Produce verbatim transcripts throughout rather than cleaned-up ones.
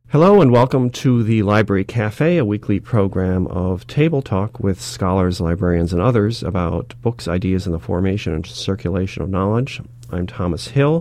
Hello and welcome to the Library Cafe, a weekly program of table talk with scholars, librarians, and others about books, ideas, and the formation and circulation of knowledge. I'm Thomas Hill.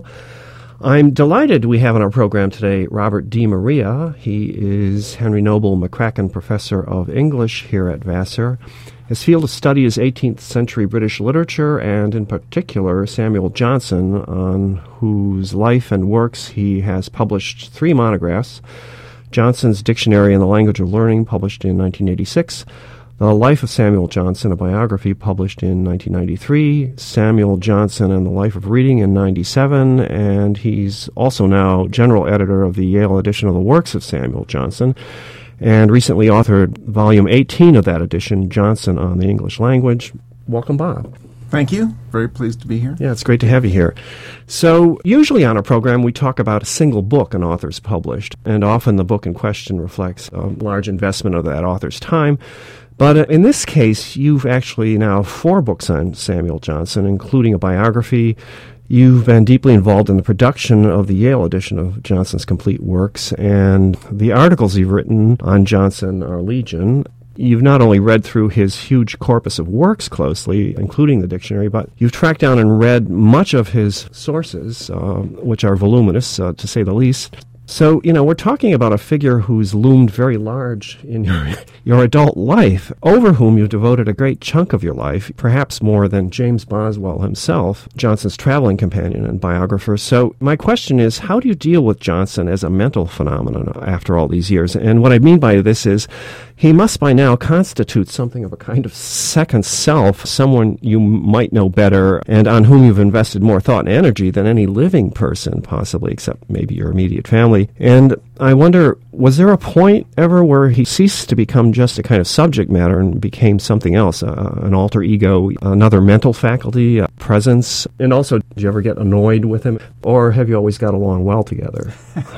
I'm delighted we have on our program today Robert DiMaria. He is Henry Noble McCracken Professor of English here at Vassar. His field of study is eighteenth century British literature, and in particular Samuel Johnson, on whose life and works he has published three monographs. Johnson's Dictionary in the Language of Learning, published in nineteen eighty-six. The Life of Samuel Johnson, a biography, published in nineteen ninety-three. Samuel Johnson and the Life of Reading in ninety-seven. And he's also now general editor of the Yale edition of the works of Samuel Johnson, and recently authored volume eighteen of that edition, Johnson on the English Language. Welcome, Bob. Thank you. Very pleased to be here. Yeah, it's great to have you here. So, usually on our program, we talk about a single book an author's published, and often the book in question reflects a large investment of that author's time. But uh, in this case, you've actually now four books on Samuel Johnson, including a biography. You've been deeply involved in the production of the Yale edition of Johnson's complete works, and the articles you've written on Johnson are legion. You've not only read through his huge corpus of works closely, including the dictionary, but you've tracked down and read much of his sources, uh, which are voluminous, uh, to say the least. So, you know, we're talking about a figure who's loomed very large in your, your adult life, over whom you've devoted a great chunk of your life, perhaps more than James Boswell himself, Johnson's traveling companion and biographer. So my question is, how do you deal with Johnson as a mental phenomenon after all these years? And what I mean by this is, he must by now constitute something of a kind of second self, someone you might know better and on whom you've invested more thought and energy than any living person, possibly, except maybe your immediate family. And I wonder, was there a point ever where he ceased to become just a kind of subject matter and became something else, uh, an alter ego, another mental faculty, a presence? And also, did you ever get annoyed with him? Or have you always got along well together?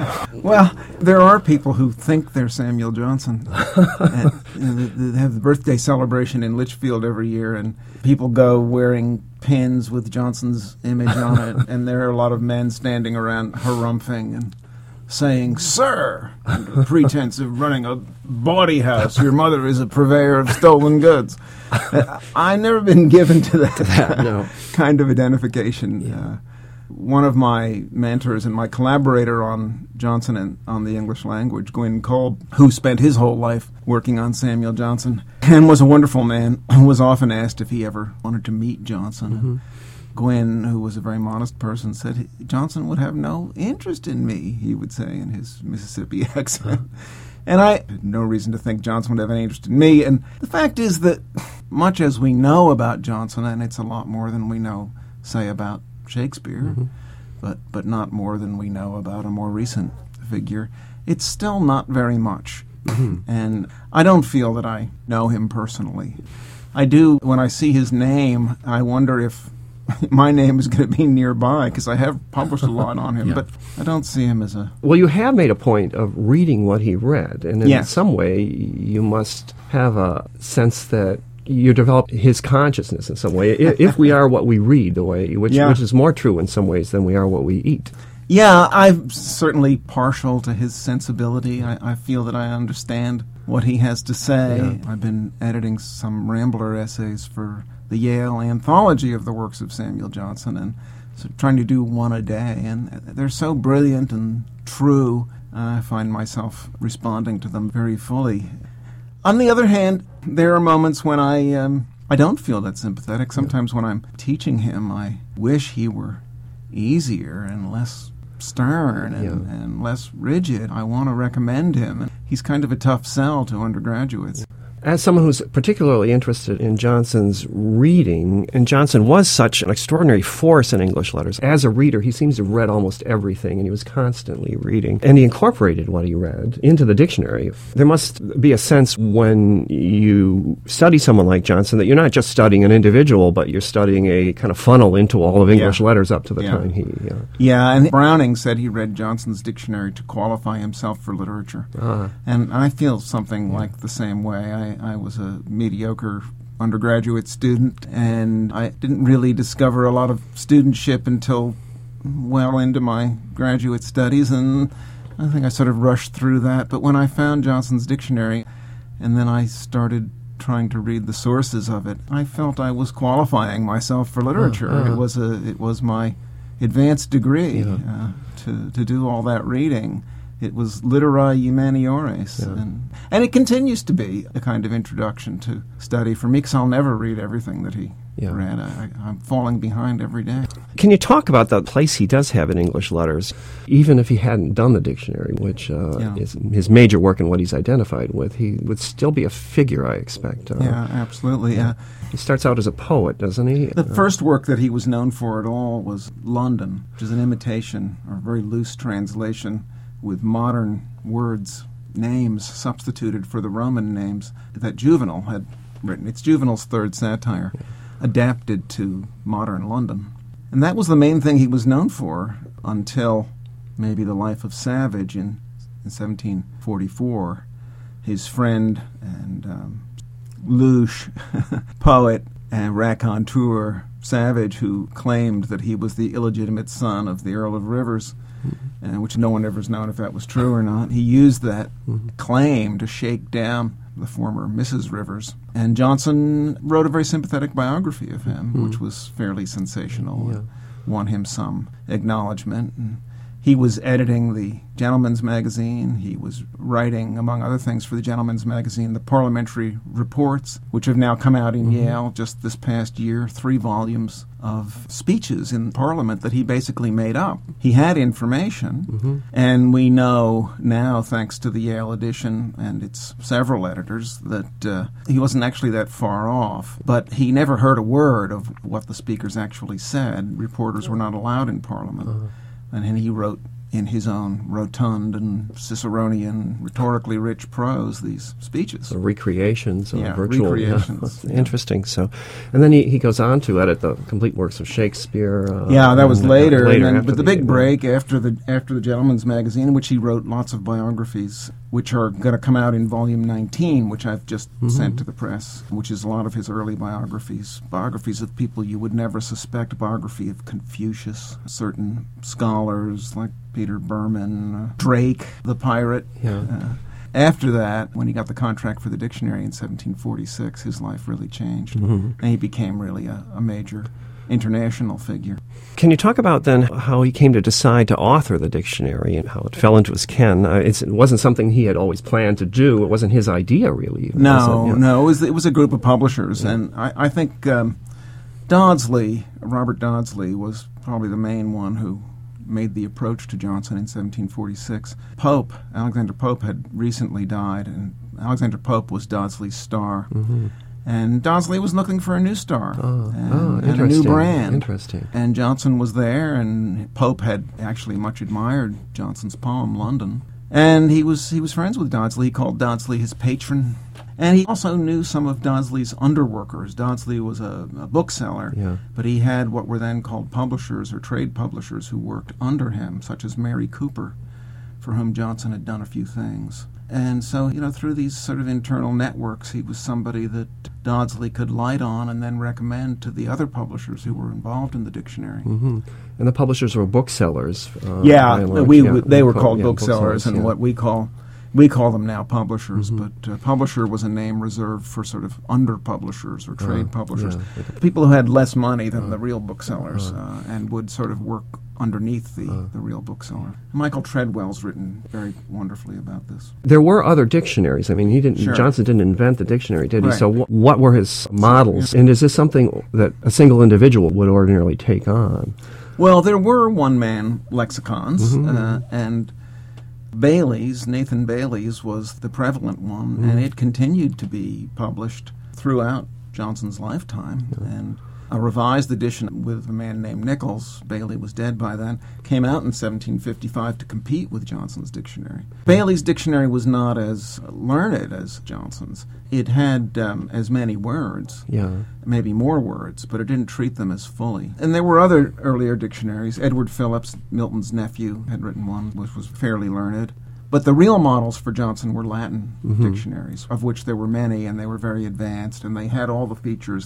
Well, there are people who think they're Samuel Johnson. and, you know, they have the birthday celebration in Litchfield every year, and people go wearing pins with Johnson's image on it, and there are a lot of men standing around harumphing and saying, "Sir," under pretense of running a bawdy house, your mother is a purveyor of stolen goods. Uh, I've never been given to that, that no. kind of identification. Yeah. Uh, one of my mentors and my collaborator on Johnson and on the English language, Gwyn Kolb, who spent his whole life working on Samuel Johnson and was a wonderful man, was often asked if he ever wanted to meet Johnson. Mm-hmm. Gwyn, who was a very modest person, said Johnson would have no interest in me, he would say in his Mississippi accent. And I had no reason to think Johnson would have any interest in me. And the fact is that much as we know about Johnson, and it's a lot more than we know, say, about Shakespeare, mm-hmm. but, but not more than we know about a more recent figure, it's still not very much. Mm-hmm. And I don't feel that I know him personally. I do, when I see his name, I wonder if my name is going to be nearby, because I have published a lot on him, yeah. but I don't see him as a... Well, you have made a point of reading what he read, and in yes. some way you must have a sense that you develop his consciousness in some way, if we are what we read, the way which, yeah. which is more true in some ways than we are what we eat. Yeah, I'm certainly partial to his sensibility. I, I feel that I understand what he has to say. Yeah. I've been editing some Rambler essays for the Yale anthology of the works of Samuel Johnson, and so trying to do one a day. And they're so brilliant and true, uh, I find myself responding to them very fully. On the other hand, there are moments when I um, I don't feel that sympathetic. Sometimes when I'm teaching him, I wish he were easier and less stern and, yeah. and less rigid. I want to recommend him. He's kind of a tough sell to undergraduates. As someone who's particularly interested in Johnson's reading, and Johnson was such an extraordinary force in English letters. As a reader, he seems to have read almost everything, and he was constantly reading. And he incorporated what he read into the dictionary. There must be a sense when you study someone like Johnson that you're not just studying an individual, but you're studying a kind of funnel into all of English yeah. letters up to the yeah. time he... Uh, yeah, and Browning said he read Johnson's dictionary to qualify himself for literature. Uh, and I feel something yeah. like the same way. I I was a mediocre undergraduate student, and I didn't really discover a lot of studentship until well into my graduate studies, and I think I sort of rushed through that. But when I found Johnson's dictionary, and then I started trying to read the sources of it, I felt I was qualifying myself for literature. Uh, uh. It was a, it was my advanced degree Yeah. uh, to to do all that reading. It was literae humaniores, Yeah. and and it continues to be a kind of introduction to study for me, because I'll never read everything that he Yeah. read. I, I'm falling behind every day. Can you talk about the place he does have in English letters, even if he hadn't done the dictionary, which uh, Yeah. is his major work and what he's identified with? He would still be a figure, I expect. Uh, Yeah, absolutely. Yeah. He starts out as a poet, doesn't he? The Uh, first work that he was known for at all was London, which is an imitation, or a very loose translation, with modern words, names substituted for the Roman names that Juvenal had written. It's Juvenal's third satire, adapted to modern London. And that was the main thing he was known for until maybe The Life of Savage in, in seventeen forty-four. His friend and um, louche poet and raconteur Savage, who claimed that he was the illegitimate son of the Earl of Rivers, uh, which no one ever has known if that was true or not. He used that Mm-hmm. claim to shake down the former Missus Rivers. And Johnson wrote a very sympathetic biography of him, Mm-hmm. which was fairly sensational, Yeah. and won him some acknowledgement. And he was editing the Gentleman's Magazine. He was writing, among other things, for the Gentleman's Magazine, the Parliamentary Reports, which have now come out in Mm-hmm. Yale just this past year, three volumes of speeches in Parliament that he basically made up. He had information, Mm-hmm. and we know now, thanks to the Yale edition and its several editors, that uh, he wasn't actually that far off. But he never heard a word of what the speakers actually said. Reporters were not allowed in Parliament. Uh-huh. And then he wrote in his own rotund and Ciceronian, rhetorically rich prose these speeches. The recreations, uh, Yeah, virtual. recreations, Yeah. yeah. Interesting. So, and then he, he goes on to edit the complete works of Shakespeare. Uh, Yeah, that was and, uh, later. later and then, after but the big uh, break after the after the Gentleman's Magazine, in which he wrote lots of biographies, which are going to come out in volume nineteen, which I've just Mm-hmm. sent to the press, which is a lot of his early biographies, biographies of people you would never suspect, biography of Confucius, certain scholars like Peter Berman, uh, Drake, the pirate. Yeah. Uh, after that, when he got the contract for the dictionary in seventeen forty-six, his life really changed, Mhm. and he became really a, a major international figure. Can you talk about then how he came to decide to author the dictionary and how it fell into his ken? Uh, it's, it wasn't something he had always planned to do. It wasn't his idea, really. was No, it? Yeah. no, it was it was a group of publishers, and I, I think um, Dodsley, Robert Dodsley, was probably the main one who made the approach to Johnson in seventeen forty-six. Pope, Alexander Pope, had recently died, and Alexander Pope was Dodsley's star. Mm-hmm. And Dodsley was looking for a new star Oh, and, oh, and a new interesting. brand. Interesting. And Johnson was there, and Pope had actually much admired Johnson's poem, London. And he was he was friends with Dodsley. He called Dodsley his patron. And he also knew some of Dodsley's underworkers. Dodsley was a, a bookseller, Yeah. but he had what were then called publishers or trade publishers who worked under him, such as Mary Cooper, for whom Johnson had done a few things. And so, you know, through these sort of internal networks, he was somebody that Dodsley could light on and then recommend to the other publishers who were involved in the dictionary. Mm-hmm. And the publishers were booksellers. Uh, Yeah, by and large. we, Yeah, we they were co- called yeah, booksellers, and yeah. what we call we call them now publishers. Mm-hmm. But uh, publisher was a name reserved for sort of under publishers or trade Uh, publishers, yeah, like a- people who had less money than the real booksellers, uh. uh, and would sort of work underneath the, Uh. the real bookseller. Michael Treadwell's written very wonderfully about this. There were other dictionaries. I mean, he didn't. Sure. Johnson didn't invent the dictionary, did he? Right. So, wh- what were his models? And is this something that a single individual would ordinarily take on? Well, there were one-man lexicons, Mhm. uh, and Bailey's, Nathan Bailey's, was the prevalent one, Mhm. and it continued to be published throughout Johnson's lifetime. And a revised edition with a man named Nichols, Bailey was dead by then, came out in seventeen fifty-five to compete with Johnson's dictionary. Bailey's dictionary was not as learned as Johnson's. It had um, as many words, Yeah. maybe more words, but it didn't treat them as fully. And there were other earlier dictionaries. Edward Phillips, Milton's nephew, had written one which was fairly learned. But the real models for Johnson were Latin Mhm. dictionaries, of which there were many, and they were very advanced, and they had all the features that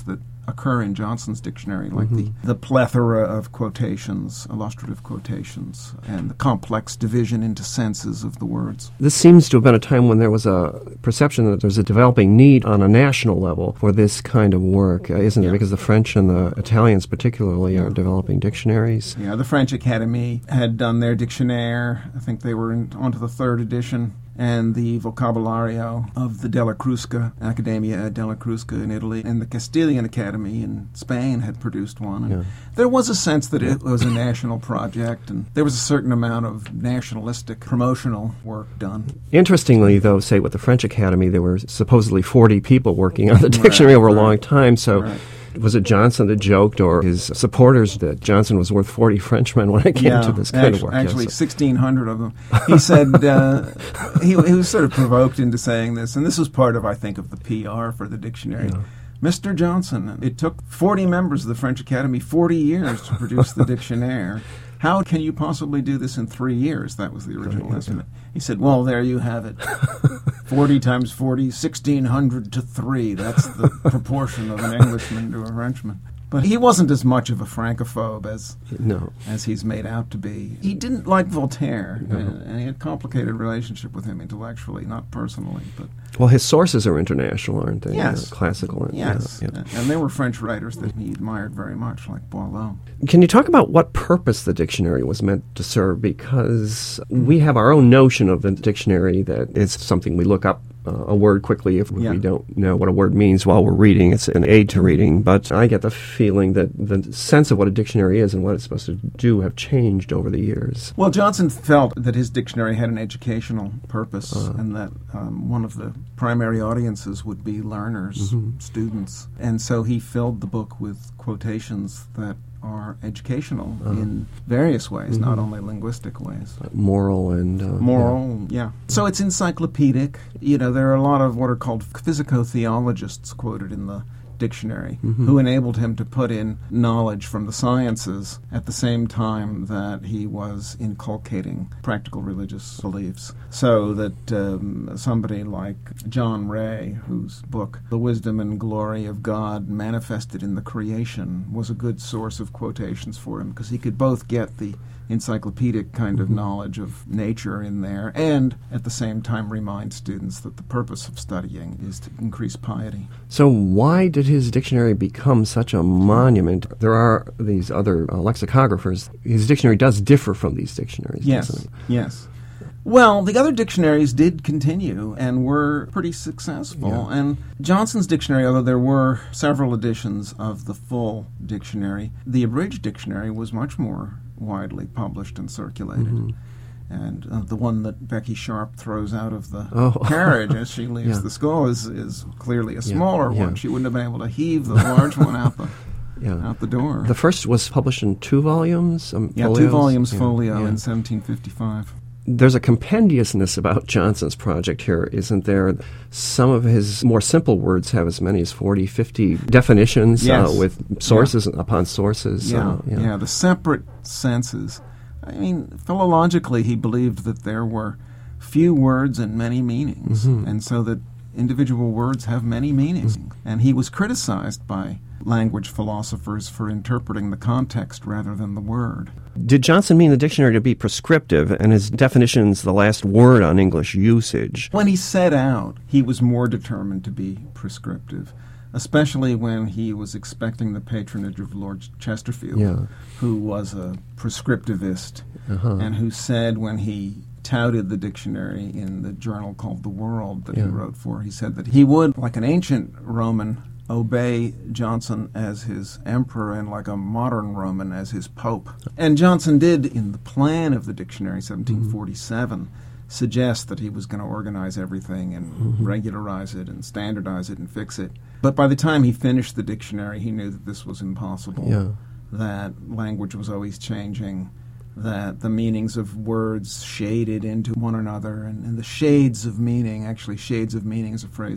occur in Johnson's dictionary, like mm-hmm. the, the plethora of quotations, illustrative quotations, and the complex division into senses of the words. This seems to have been a time when there was a perception that there's a developing need on a national level for this kind of work, uh, isn't yeah. it? Because the French and the Italians particularly are developing dictionaries. Yeah, the French Academy had done their dictionnaire. I think they were in, onto the third edition. And the Vocabulario of the Della Crusca, Accademia della Crusca in Italy, and the Castilian Academy in Spain had produced one. And yeah. there was a sense that it was a national project, and there was a certain amount of nationalistic promotional work done. Interestingly, though, say with the French Academy, there were supposedly forty people working on the dictionary right, over a right. long time, so... Right. Was it Johnson that joked, or his supporters, that Johnson was worth forty Frenchmen when it came yeah, to this kind actually, of work? Actually, yes. sixteen hundred of them. He said, uh, he, he was sort of provoked into saying this, and this was part of, I think, of the P R for the dictionary. Yeah. Mister Johnson, it took forty members of the French Academy forty years to produce the dictionnaire. How can you possibly do this in three years? That was the original right, estimate. Yeah. He said, well, there you have it. forty times forty, sixteen hundred to three. That's the proportion of an Englishman to a Frenchman. But he wasn't as much of a francophobe as no. as he's made out to be. He didn't like Voltaire, No. and, and he had a complicated relationship with him intellectually, not personally. But Well, his sources are international, aren't they? Yes. Uh, classical. And, yes, yeah, yeah. and there were French writers that he admired very much, like Boileau. Can you talk about what purpose the dictionary was meant to serve? Because we have our own notion of the dictionary that it's something we look up uh, a word quickly if Yeah. we don't know what a word means while we're reading. It's an aid to reading. But I get the feeling that the sense of what a dictionary is and what it's supposed to do have changed over the years. Well, Johnson felt that his dictionary had an educational purpose, Uh. and that um, one of the primary audiences would be learners, Mhm. students. And so he filled the book with quotations that are educational Uh. in various ways, Mhm. not only linguistic ways. Moral and... Uh, Moral, yeah. So it's encyclopedic. You know, there are a lot of what are called physico-theologists quoted in the dictionary Mhm. who enabled him to put in knowledge from the sciences at the same time that he was inculcating practical religious beliefs. So that um, somebody like John Ray, whose book The Wisdom and Glory of God Manifested in the Creation, was a good source of quotations for him, because he could both get the encyclopedic kind of Mhm. knowledge of nature in there and at the same time remind students that the purpose of studying is to increase piety. So why did his dictionary become such a monument? There are these other uh, lexicographers. His dictionary does differ from these dictionaries, Yes, doesn't it? yes. Well, the other dictionaries did continue and were pretty successful. Yeah. And Johnson's dictionary, although there were several editions of the full dictionary, the abridged dictionary was much more widely published and circulated. Mhm. And uh, the one that Becky Sharp throws out of the Oh. carriage as she leaves Yeah. the school is, is clearly a Yeah, smaller yeah. one. She wouldn't have been able to heave the large one out the Yeah. out the door. The first was published in two volumes? Um, yeah, two folios? volumes Yeah, folio yeah. in seventeen fifty-five. There's a compendiousness about Johnson's project here, isn't there? Some of his more simple words have as many as forty, fifty definitions Yes. uh, with sources upon sources. Yeah, uh, yeah, the separate senses. I mean, philologically, he believed that there were few words and many meanings, Mhm. and so that individual words have many meanings. And he was criticized by language philosophers for interpreting the context rather than the word. Did Johnson mean the dictionary to be prescriptive, and his definitions the last word on English usage? When he set out, he was more determined to be prescriptive, especially when he was expecting the patronage of Lord Chesterfield, Yeah. who was a prescriptivist, Uh-huh. and who said when he touted the dictionary in the journal called The World that Yeah. he wrote for, he said that he would, like an ancient Roman, obey Johnson as his emperor and like a modern Roman as his pope. And Johnson did, in the plan of the dictionary, seventeen forty-seven, suggest that he was going to organize everything and Mhm. regularize it and standardize it and fix it. But by the time he finished the dictionary, he knew that this was impossible, Yeah. that language was always changing, that the meanings of words shaded into one another, and, and the shades of meaning, actually shades of meaning is a phrase he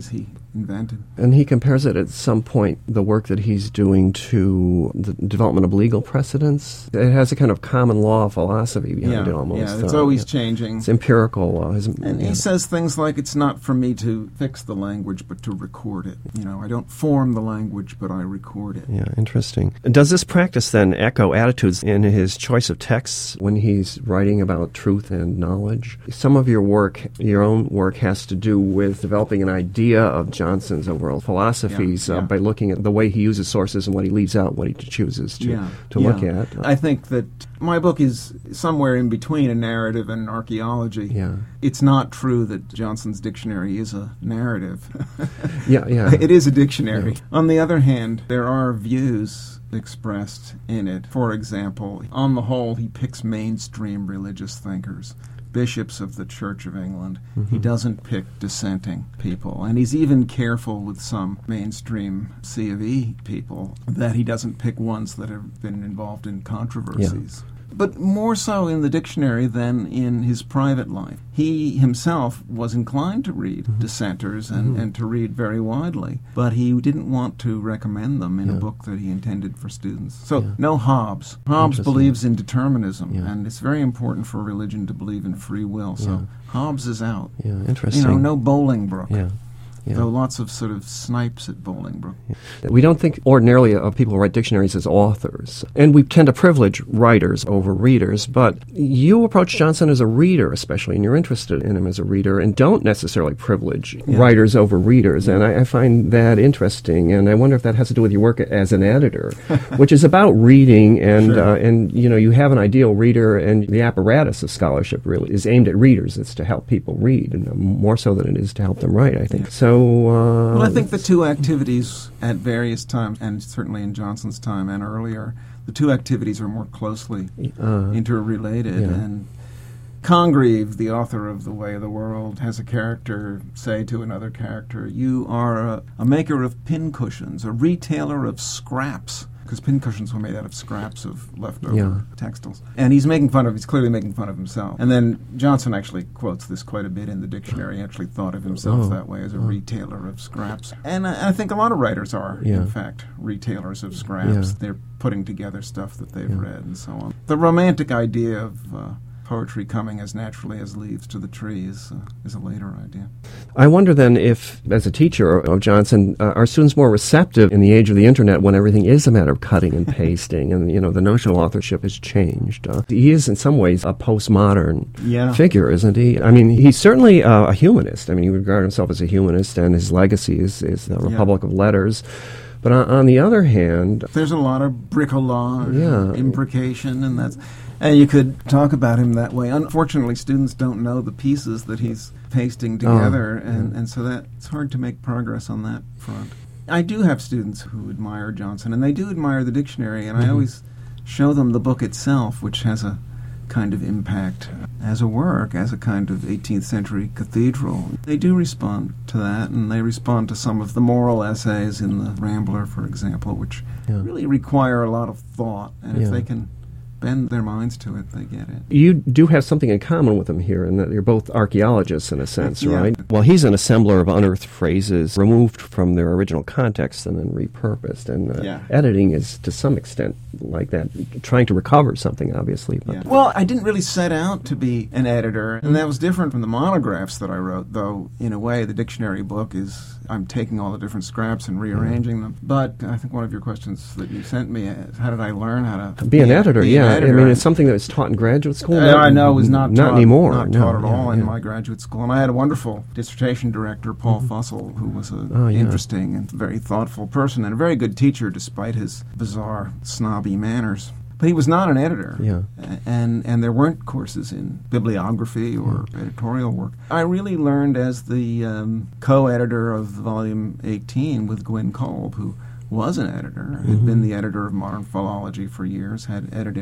invented. And he compares it at some point, the work that he's doing, to the development of legal precedents. It has a kind of common law philosophy behind yeah, it almost. Yeah, it's uh, always yeah. changing. It's empirical. Uh, his, and yeah. he says things like, it's not for me to fix the language, but to record it. You know, I don't form the language, but I record it. Yeah, interesting. Does this practice then echo attitudes in his choice of texts when he's writing about truth and knowledge? Some of your work, your own work, has to do with developing an idea of Johnson's overall philosophies yeah, yeah. Uh, by looking at the way he uses sources and what he leaves out, what he chooses to, yeah, to yeah. look at. I think that my book is somewhere in between a narrative and archaeology. Yeah. It's not true that Johnson's dictionary is a narrative. yeah, yeah. It is a dictionary. Yeah. On the other hand, there are views expressed in it. For example, on the whole, he picks mainstream religious thinkers, bishops of the Church of England. Mm-hmm. He doesn't pick dissenting people. And he's even careful with some mainstream C of E people that he doesn't pick ones that have been involved in controversies. Yeah. But more so in the dictionary than in his private life. He himself was inclined to read mm-hmm. dissenters and, mm-hmm. and to read very widely, but he didn't want to recommend them in yeah. a book that he intended for students. So, yeah. no Hobbes. Hobbes believes in determinism, yeah. and it's very important for religion to believe in free will. So, yeah. Hobbes is out. Yeah, interesting. You know, no Bolingbroke. Yeah. Yeah. Though lots of sort of snipes at Bolingbroke. Yeah. We don't think ordinarily of people who write dictionaries as authors. And we tend to privilege writers over readers, but you approach Johnson as a reader, especially, and you're interested in him as a reader, and don't necessarily privilege yeah. writers over readers. Yeah. And I, I find that interesting, and I wonder if that has to do with your work as an editor, which is about reading, and, sure. uh, and you know, you have an ideal reader, and the apparatus of scholarship really is aimed at readers. It's to help people read, and more so than it is to help them write, I think. Yeah. So Uh, well, I think the two activities at various times, and certainly in Johnson's time and earlier, the two activities are more closely uh, interrelated. Yeah. And Congreve, the author of The Way of the World, has a character say to another character, you are a, a maker of pincushions, a retailer of scraps. Because pincushions were made out of scraps of leftover yeah. textiles. And he's making fun of, he's clearly making fun of himself. And then Johnson actually quotes this quite a bit in the dictionary. He actually thought of himself oh. that way, as a oh. retailer of scraps. And I, I think a lot of writers are, yeah. in fact, retailers of scraps. Yeah. They're putting together stuff that they've yeah. read and so on. The romantic idea of uh, poetry coming as naturally as leaves to the tree is, uh, is a later idea. I wonder then if, as a teacher of Johnson, uh, are students more receptive in the age of the Internet when everything is a matter of cutting and pasting, and you know the notion of authorship has changed. Uh, he is in some ways a postmodern yeah. figure, isn't he? I mean, he's certainly uh, a humanist. I mean, he would regard himself as a humanist, and his legacy is, is the Republic yeah. of Letters. But on, on the other hand, there's a lot of bricolage, yeah. imprecation, and that's... And you could talk about him that way. Unfortunately, students don't know the pieces that he's pasting together, oh, and, yeah. and so that it's hard to make progress on that front. I do have students who admire Johnson, and they do admire the dictionary, and mm-hmm. I always show them the book itself, which has a kind of impact as a work, as a kind of eighteenth century cathedral. They do respond to that, and they respond to some of the moral essays in the Rambler, for example, which yeah. really require a lot of thought, and yeah. if they can bend their minds to it, they get it. You do have something in common with him here, in that you're both archaeologists in a sense, yeah. right? Well, he's an assembler of unearthed phrases removed from their original context and then repurposed. And uh, yeah. editing is, to some extent, like that, trying to recover something, obviously. But yeah. Well, I didn't really set out to be an editor, and that was different from the monographs that I wrote, though, in a way, the dictionary book is, I'm taking all the different scraps and rearranging mm. them. But I think one of your questions that you sent me is, how did I learn how to be an editor? Be yeah. An editor. I mean, it's something that was taught in graduate school. Uh, Not, I know it was not not taught, anymore. Not no, taught at yeah, all in yeah. my graduate school, and I had a wonderful dissertation director, Paul mm-hmm. Fussell, who was an oh, yeah. interesting and very thoughtful person and a very good teacher, despite his bizarre, snobby manners. But he was not an editor, yeah. and and there weren't courses in bibliography or yeah. editorial work. I really learned as the um, co-editor of volume eighteen with Gwynne Kolb, who was an editor, mm-hmm. had been the editor of Modern Philology for years, had edited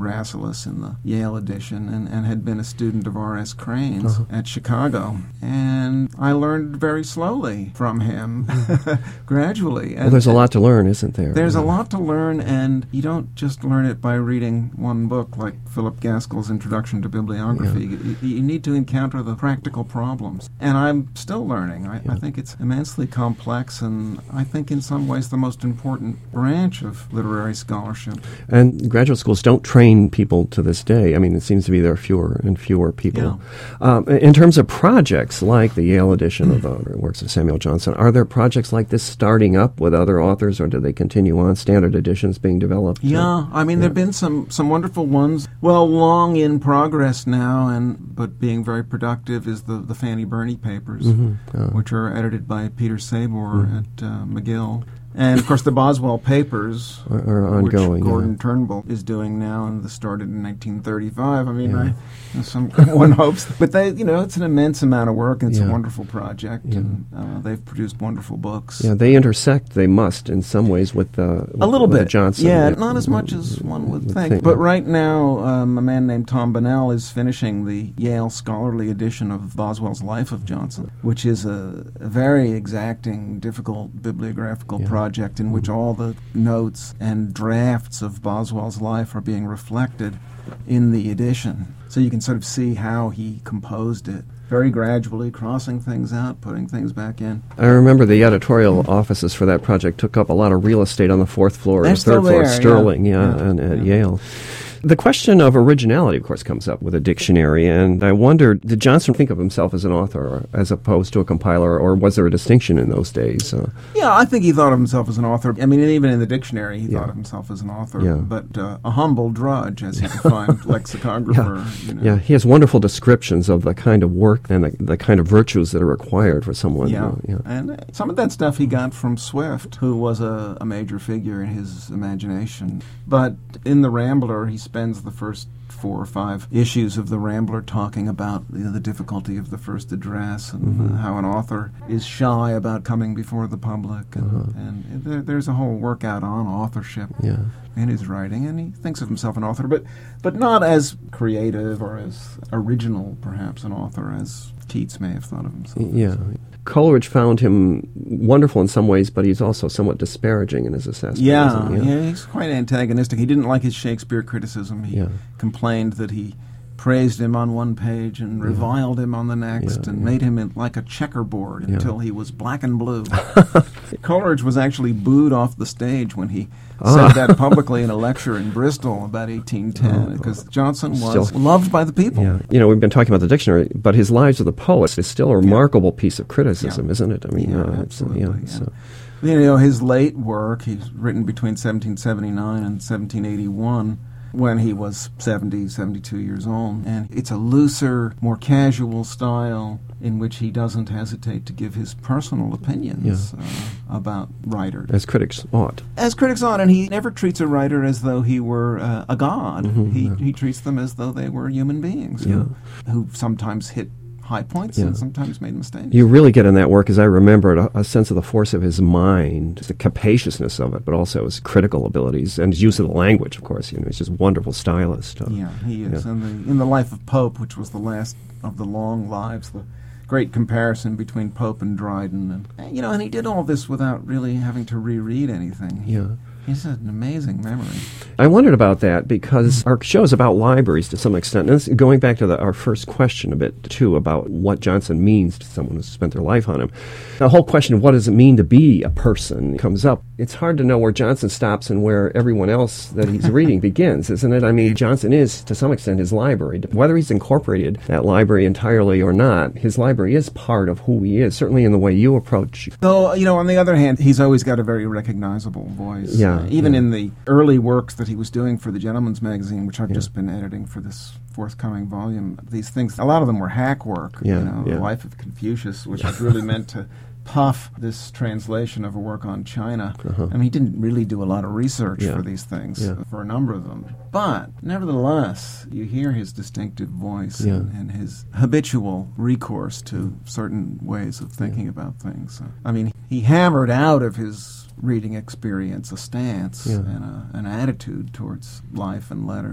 Rasselas in the Yale edition, and, and had been a student of R S Crane's Uh-huh. at Chicago. And I learned very slowly from him, gradually. And Well, there's a lot to learn, isn't there? There's Yeah. a lot to learn, and you don't just learn it by reading one book like Philip Gaskell's Introduction to Bibliography. You, you need to encounter the practical problems. And I'm still learning. I, Yeah. I think it's immensely complex, and I think in some ways the most important branch of literary scholarship. And graduate schools don't train people to this day. I mean, it seems to be there are fewer and fewer people. Um, in terms of projects like the Yale edition of the works of Samuel Johnson, are there projects like this starting up with other authors, or do they continue on, standard editions being developed? Yeah, I mean, Yeah. there have been some, some wonderful ones. Well, long in progress now, and but being very productive is the, the Fanny Burney papers, Mhm. Uh, which are edited by Peter Sabor Mhm. at uh, McGill. And, of course, the Boswell papers, are, are ongoing. which yeah. Gordon Turnbull is doing now, and this started in nineteen thirty-five. I mean, Yeah. I, some one hopes. But, they, you know, it's an immense amount of work, and it's Yeah. a wonderful project, Yeah. and uh, they've produced wonderful books. Yeah, they intersect, they must, in some ways, with the A little with bit. Johnson. Yeah, not as much as one would think. But right now, um, a man named Tom Bunnell is finishing the Yale scholarly edition of Boswell's Life of Johnson, which is a, a very exacting, difficult bibliographical Yeah. project in which all the notes and drafts of Boswell's life are being reflected in the edition. So you can sort of see how he composed it, very gradually crossing things out, putting things back in. I remember the editorial offices for that project took up a lot of real estate on the fourth floor, They're the still third floor, there, Sterling, yeah, yeah. and at Yeah. Yale. The question of originality, of course, comes up with a dictionary, and I wonder, did Johnson think of himself as an author or, as opposed to a compiler, or was there a distinction in those days? Uh, Yeah, I think he thought of himself as an author. I mean, even in the dictionary, he Yeah. thought of himself as an author. Yeah. But uh, a humble drudge, as he defined, lexicographer. You know. yeah, he has wonderful descriptions of the kind of work and the, the kind of virtues that are required for someone. Yeah. uh, yeah. And uh, some of that stuff he got from Swift, who was a, a major figure in his imagination. But in The Rambler, he spends the first four or five issues of The Rambler talking about you know, the difficulty of the first address and Mhm. uh, how an author is shy about coming before the public. And, Uh-huh. and there, there's a whole workout on authorship Yeah. in his writing, and he thinks of himself an author, but but not as creative or as original, perhaps, an author as Keats may have thought of himself. Yeah. Coleridge found him wonderful in some ways, but he's also somewhat disparaging in his assessment. Yeah, isn't he? yeah, he's quite antagonistic. He didn't like his Shakespeare criticism. He Yeah. complained that he praised him on one page and Yeah. reviled him on the next, Yeah, and yeah. made him in, like a checkerboard Yeah. until he was black and blue. Coleridge was actually booed off the stage when he Ah. said that publicly in a lecture in Bristol about eighteen ten, Oh. because Johnson was Still- loved by the people. Yeah, you know, we've been talking about the dictionary, but his Lives of the Poets is still a remarkable piece of criticism, Yeah. isn't it? I mean, Yeah, uh, it's, uh, absolutely, yeah, yeah. so- You know, his late work, he's written between seventeen seventy-nine and seventeen eighty-one, when he was seventy, seventy-two years old. And it's a looser, more casual style in which he doesn't hesitate to give his personal opinions uh, about writers. as critics ought. As critics ought, and he never treats a writer as though he were uh, a god. Mhm, he, yeah. he treats them as though they were human beings Yeah. who, who sometimes hit high points Yeah. and sometimes made mistakes. You really get in that work, as I remember it, a, a sense of the force of his mind, the capaciousness of it, but also his critical abilities and his use of the language, of course. You know, he's just a wonderful stylist. Uh, Yeah, he is. Yeah. In the in the life of Pope, which was the last of the long lives, the great comparison between Pope and Dryden, and you know, and he did all this without really having to reread anything. He, Yeah. He's an amazing memory. I wondered about that because our show is about libraries to some extent. And this, going back to the, our first question a bit, too, about what Johnson means to someone who's spent their life on him. The whole question of what does it mean to be a person comes up. It's hard to know where Johnson stops and where everyone else that he's reading begins, isn't it? I mean, Johnson is, to some extent, his library. Whether he's incorporated that library entirely or not, his library is part of who he is, certainly in the way you approach. Though, you know, on the other hand, he's always got a very recognizable voice. Yeah. Uh, even yeah. in the early works that he was doing for the Gentleman's Magazine, which I've Yeah. just been editing for this forthcoming volume, these things, a lot of them were hack work. Yeah, you know, yeah. The Life of Confucius, which was really meant to puff this translation of a work on China. Uh-huh. I mean, he didn't really do a lot of research Yeah. for these things, Yeah. for a number of them. But, nevertheless, you hear his distinctive voice Yeah. and, and his habitual recourse to certain ways of thinking about things. Uh, I mean, he hammered out of his reading experience a stance Yeah. and a, an attitude towards life and letters.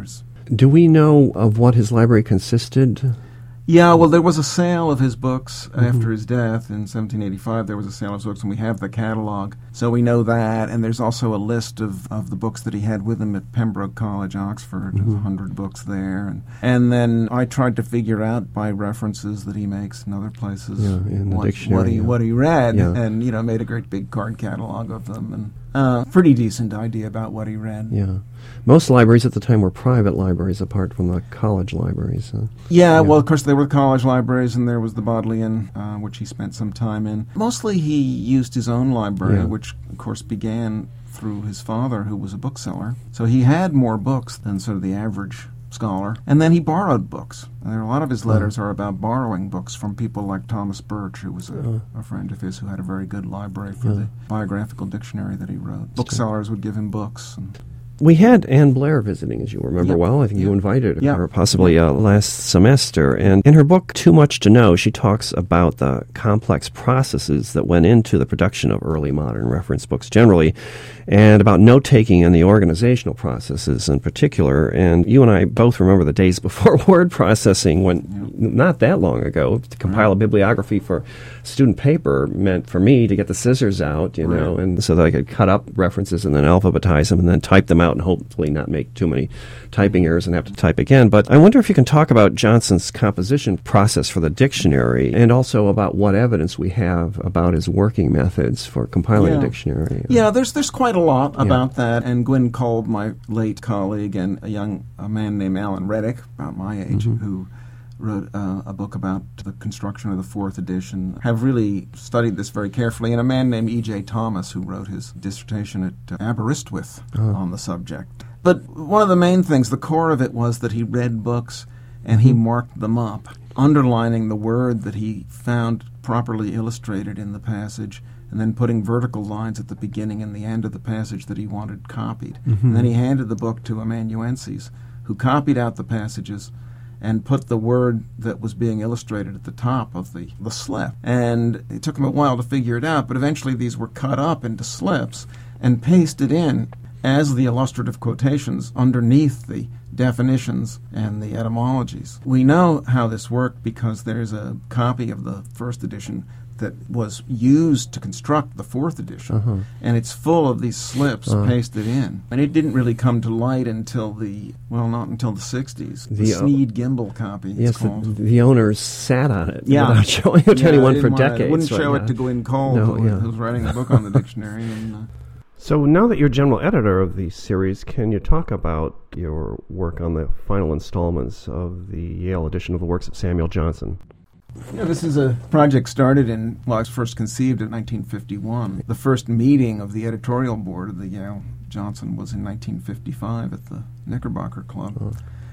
Do we know of what his library consisted? Yeah, well, there was a sale of his books mm-hmm. after his death in seventeen eighty-five. There was a sale of his books, and we have the catalog. So we know that, and there's also a list of, of the books that he had with him at Pembroke College, Oxford. Mm-hmm. There's one hundred books there. And, and then I tried to figure out by references that he makes in other places yeah, in the what, dictionary, what, he, yeah. what he read, yeah. and, you know, made a great big card catalog of them. And uh, pretty decent idea about what he read. Yeah. Most libraries at the time were private libraries, apart from the college libraries. Uh, yeah, yeah, well, of course, there were college libraries, and there was the Bodleian, uh, which he spent some time in. Mostly he used his own library, yeah. which, of course, began through his father, who was a bookseller. So he had more books than sort of the average scholar. And then he borrowed books. And there, a lot of his letters uh. are about borrowing books from people like Thomas Birch, who was a, uh. a friend of his who had a very good library for yeah. the biographical dictionary that he wrote. Booksellers would give him books. And we had Anne Blair visiting, as you remember yep. well. I think yep. you invited yep. her possibly uh, last semester. And in her book, Too Much to Know, she talks about the complex processes that went into the production of early modern reference books generally, and about note-taking and the organizational processes in particular. And you and I both remember the days before word processing, when yep. not that long ago, to compile right. a bibliography for student paper meant for me to get the scissors out, you right. know, and so that I could cut up references and then alphabetize them and then type them out and hopefully not make too many typing errors and have to type again. But I wonder if you can talk about Johnson's composition process for the dictionary, and also about what evidence we have about his working methods for compiling yeah. a dictionary. Yeah, there's there's quite a lot yeah. about that. And Gwynne Kolb, my late colleague, and a young a man named Alan Reddick, about my age, mm-hmm. who wrote uh, a book about the construction of the fourth edition, have really studied this very carefully, and a man named E J Thomas, who wrote his dissertation at uh, Aberystwyth uh-huh. on the subject. But one of the main things, the core of it, was that he read books and he marked them up, underlining the word that he found properly illustrated in the passage, and then putting vertical lines at the beginning and the end of the passage that he wanted copied. Mm-hmm. And then he handed the book to amanuenses, who copied out the passages and put the word that was being illustrated at the top of the, the slip. And it took him a while to figure it out, but eventually these were cut up into slips and pasted in as the illustrative quotations underneath the definitions and the etymologies. We know how this worked because there's a copy of the first edition that was used to construct the fourth edition, uh-huh. and it's full of these slips uh-huh. pasted in. And it didn't really come to light until the, well, not until the sixties. The, the Sneed Gimbel copy, yes, it's called. The, the owners sat on it yeah. without showing it to yeah, anyone for want decades. It. Wouldn't right? show yeah. it to Gwynne Kolb, no, who, yeah. who was writing a book on the dictionary. And, uh, So now that you're general editor of the series, can you talk about your work on the final installments of the Yale edition of the works of Samuel Johnson? Yeah, this is a project started in, well, it was first conceived in nineteen fifty-one. The first meeting of the editorial board of the Yale Johnson was in nineteen fifty-five at the Knickerbocker Club. Oh.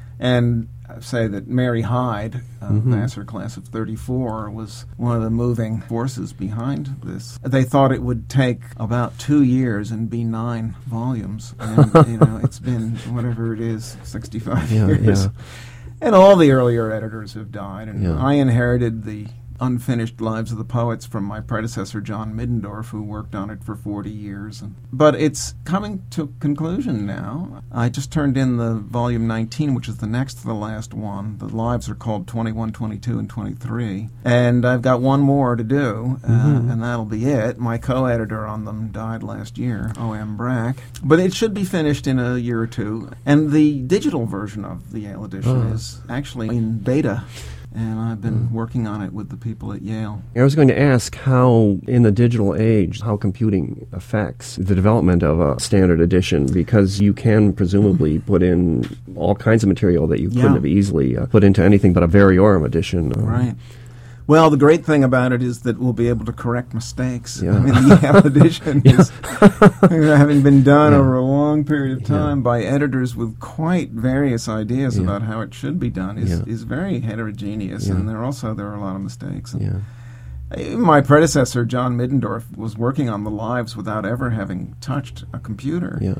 And I say that Mary Hyde, uh, mm-hmm. Vassar class of thirty-four, was one of the moving forces behind this. They thought it would take about two years and be nine volumes. And, you know, it's been, whatever it is, sixty-five yeah, years. Yeah. And all the earlier editors have died. And yeah. I inherited the unfinished Lives of the Poets from my predecessor, John Middendorf, who worked on it for forty years. And, but it's coming to conclusion now. I just turned in the volume nineteen, which is the next to the last one. The lives are called twenty-one, twenty-two, and twenty-three. And I've got one more to do, uh, mm-hmm. and that'll be it. My co-editor on them died last year, O M Brack. But it should be finished in a year or two. And the digital version of the Yale edition oh. is actually in beta. And I've been mm. working on it with the people at Yale. I was going to ask how, in the digital age, how computing affects the development of a standard edition, because you can presumably put in all kinds of material that you yeah. couldn't have easily uh, put into anything but a Variorum edition. Uh, right. Well, the great thing about it is that we'll be able to correct mistakes. Yeah. I mean, the Yale edition yeah. is having been done yeah. over a long period of time yeah. by editors with quite various ideas yeah. about how it should be done. is yeah. is very heterogeneous, yeah. and there also there are a lot of mistakes. And yeah. my predecessor, John Middendorf, was working on the lives without ever having touched a computer. Yeah.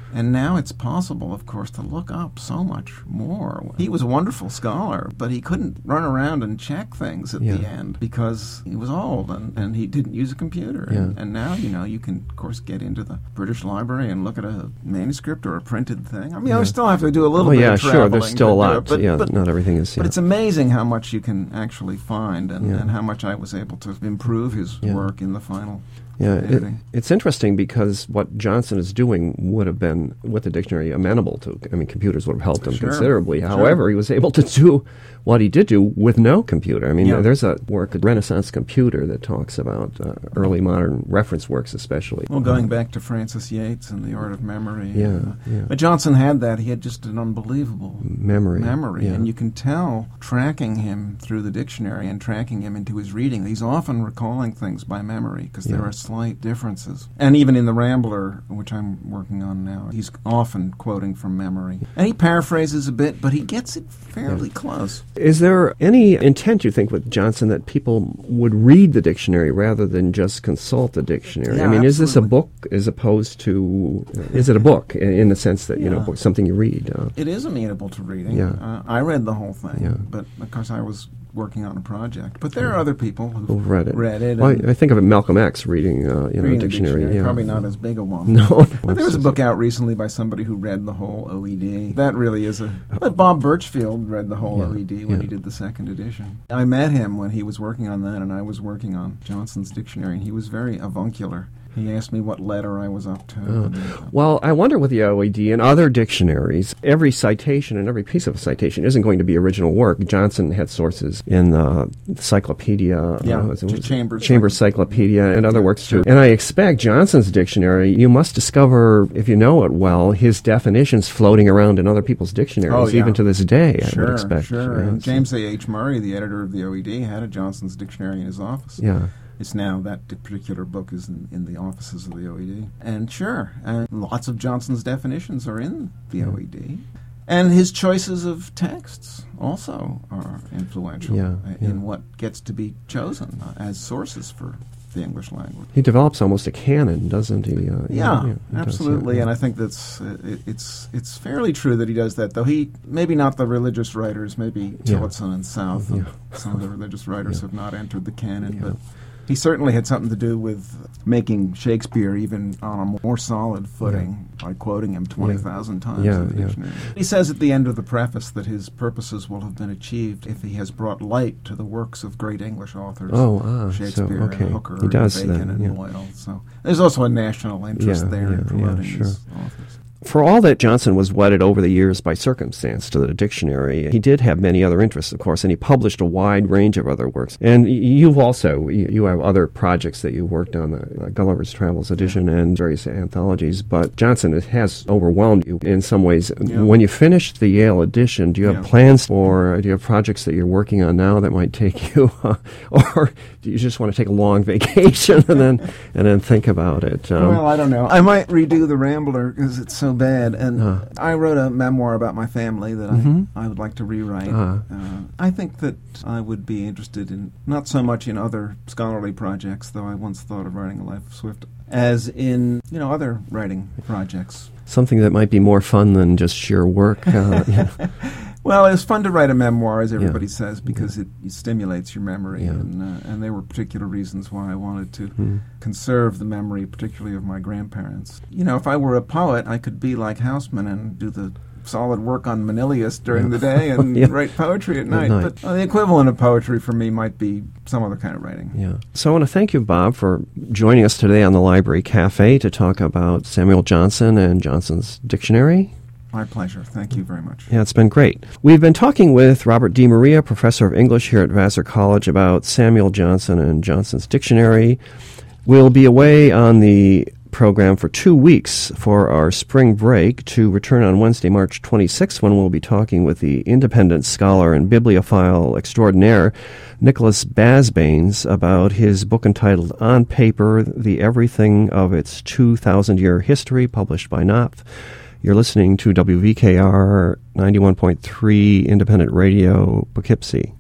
And now it's possible, of course, to look up so much more. He was a wonderful scholar, but he couldn't run around and check things at yeah. the end because he was old and, and he didn't use a computer. Yeah. And, and now, you know, you can, of course, get into the British Library and look at a manuscript or a printed thing. I mean, yeah. I still have to do a little oh, bit yeah, of traveling. sure. There's still a lot. But, yeah, but, not everything is. Yeah. But it's amazing how much you can actually find and, yeah. and how much I was able to improve his yeah. work in the final. Yeah, it, it's interesting because what Johnson is doing would have been, with the dictionary, amenable to. I mean, computers would have helped him sure. considerably. Sure. However, he was able to do what he did do with no computer. I mean, yeah. there's a work, Renaissance Computer, that talks about uh, early modern reference works especially. Well, going back to Francis Yates and The Art of Memory. Yeah, uh, yeah. But Johnson had that. He had just an unbelievable memory. memory. Yeah. And you can tell, tracking him through the dictionary and tracking him into his reading, he's often recalling things by memory because yeah. there are slight differences. And even in The Rambler, which I'm working on now, he's often quoting from memory. And he paraphrases a bit, but he gets it fairly yeah. close. Is there any intent, you think, with Johnson that people would read the dictionary rather than just consult the dictionary? Yeah, I mean, absolutely. is this a book as opposed to, is it a book in, in the sense that, yeah. you know, something you read? Uh, it is amenable to reading. Yeah. Uh, I read the whole thing, yeah. but of course I was working on a project. But there are other people who've, who've read it. Read it well, I, I think of it, Malcolm X reading, uh, you know, reading a dictionary. dictionary. Yeah. Probably not as big a one. No. But there was a book out recently by somebody who read the whole O E D. That really is a... But Bob Birchfield read the whole yeah. O E D when yeah. he did the second edition. I met him when he was working on that, and I was working on Johnson's dictionary, and he was very avuncular. He asked me what letter I was up to. Uh, well, I wonder with the O E D and other dictionaries, every citation and every piece of a citation isn't going to be original work. Johnson had sources in the Cyclopedia, yeah, uh, was it, was Chambers, Chambers Cyclopedia, and other yeah, works sure. too. And I expect Johnson's dictionary, you must discover, if you know it well, his definitions floating around in other people's dictionaries, oh, yeah. even to this day, sure, I would expect. Sure, yeah, and so. James A. H. Murray, the editor of the O E D, had a Johnson's dictionary in his office. Yeah. It's now that particular book is in, in the offices of the O E D. And sure, and lots of Johnson's definitions are in the yeah. O E D. And his choices of texts also are influential yeah, in yeah. what gets to be chosen as sources for the English language. He develops almost a canon, doesn't he? Uh, yeah, yeah, he absolutely. Does, yeah. And I think that's uh, it, it's it's fairly true that he does that. Though he maybe not the religious writers, maybe Yeah. Tillotson and South. Yeah. And some of the religious writers Yeah. have not entered the canon, Yeah. but. He certainly had something to do with making Shakespeare even on a more solid footing yeah. by quoting him twenty thousand yeah. times yeah, in the yeah. dictionary. He says at the end of the preface that his purposes will have been achieved if he has brought light to the works of great English authors. Oh, ah, Shakespeare so, okay. and Hooker he does and Bacon that, and yeah. Boyle. So there's also a national interest Yeah, there yeah, in promoting yeah, sure. these authors. For all that Johnson was wedded over the years by circumstance to the dictionary, he did have many other interests, of course, and he published a wide range of other works. And y- you've also, y- you have other projects that you worked on, the uh, Gulliver's Travels edition yeah. and various anthologies, but Johnson has overwhelmed you in some ways. Yeah. When you finished the Yale edition, do you have Yeah. plans for, do you have projects that you're working on now that might take you, uh, or do you just want to take a long vacation and then and then think about it? Um, well, I don't know. I might redo The Rambler because it's so bad. And uh, I wrote a memoir about my family that mm-hmm. I, I would like to rewrite. Uh, uh, I think that I would be interested in, not so much in other scholarly projects, though I once thought of writing A Life of Swift, as in, you know, other writing projects. Something that might be more fun than just sheer work. Uh, you know. Well, it was fun to write a memoir, as everybody Yeah. says, because it, it stimulates your memory, Yeah. and uh, and there were particular reasons why I wanted to Hmm. conserve the memory, particularly of my grandparents. You know, if I were a poet, I could be like Houseman and do the solid work on Manilius during Yeah. the day and Yeah. write poetry at night. night. But uh, the equivalent of poetry for me might be some other kind of writing. Yeah. So I want to thank you, Bob, for joining us today on the Library Cafe to talk about Samuel Johnson and Johnson's Dictionary. My pleasure. Thank you very much. Yeah, it's been great. We've been talking with Robert D. Maria, professor of English here at Vassar College, about Samuel Johnson and Johnson's Dictionary. We'll be away on the program for two weeks for our spring break to return on Wednesday, March twenty-sixth, when we'll be talking with the independent scholar and bibliophile extraordinaire Nicholas Basbanes about his book entitled On Paper, The Everything of Its two thousand year History, published by Knopf. You're listening to W V K R ninety-one point three Independent Radio, Poughkeepsie.